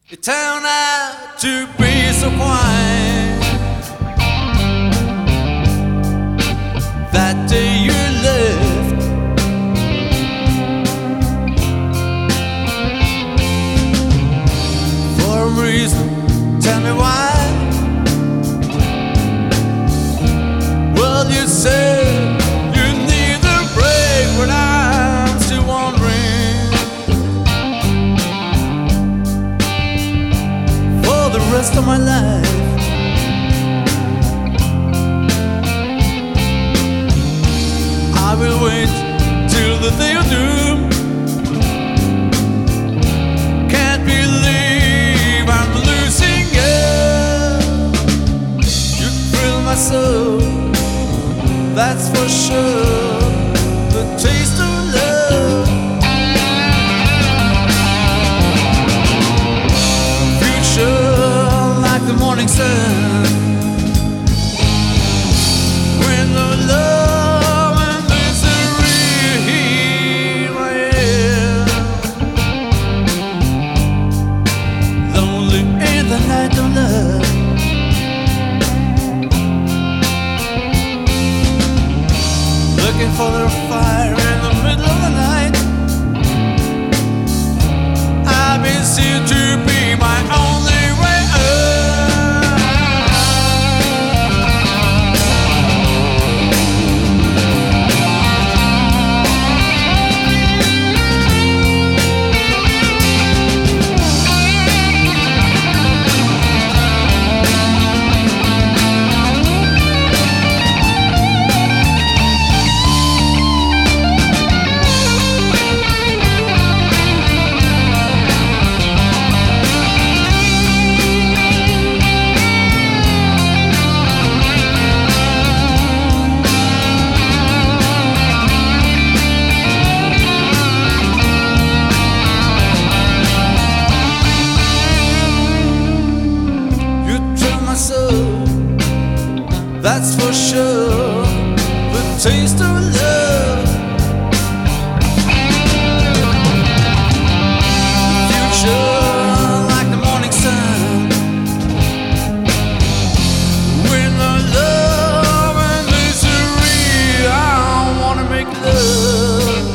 It turned out to be so quiet. That day you left, for a reason, tell me why. Well, you said you need a break, but I'm still wondering for the rest of my life. I will wait till the day of doom. Can't believe I'm losing you. You thrill my soul, that's for sure. The taste of love, future like the morning sun. When the love and misery, here I am, lonely in the night of love. Looking for the fire in the middle of the night. I've been seen to be my only way that's for sure. The taste of love, future like the morning sun. When the love and misery, I wanna make love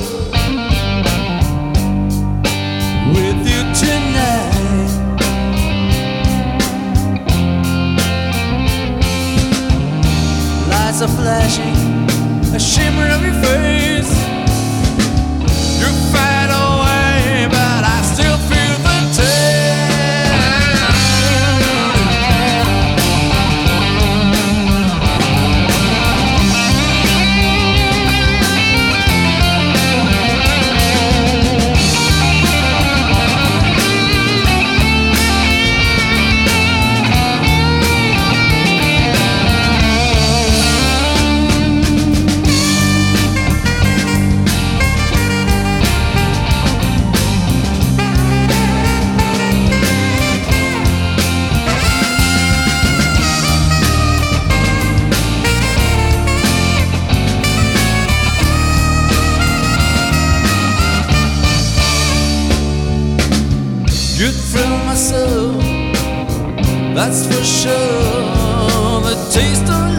with you tonight. Lights are flashing, a shimmer of your face. You fade away, but I still feel the taste. You thrill my soul, that's for sure. The taste of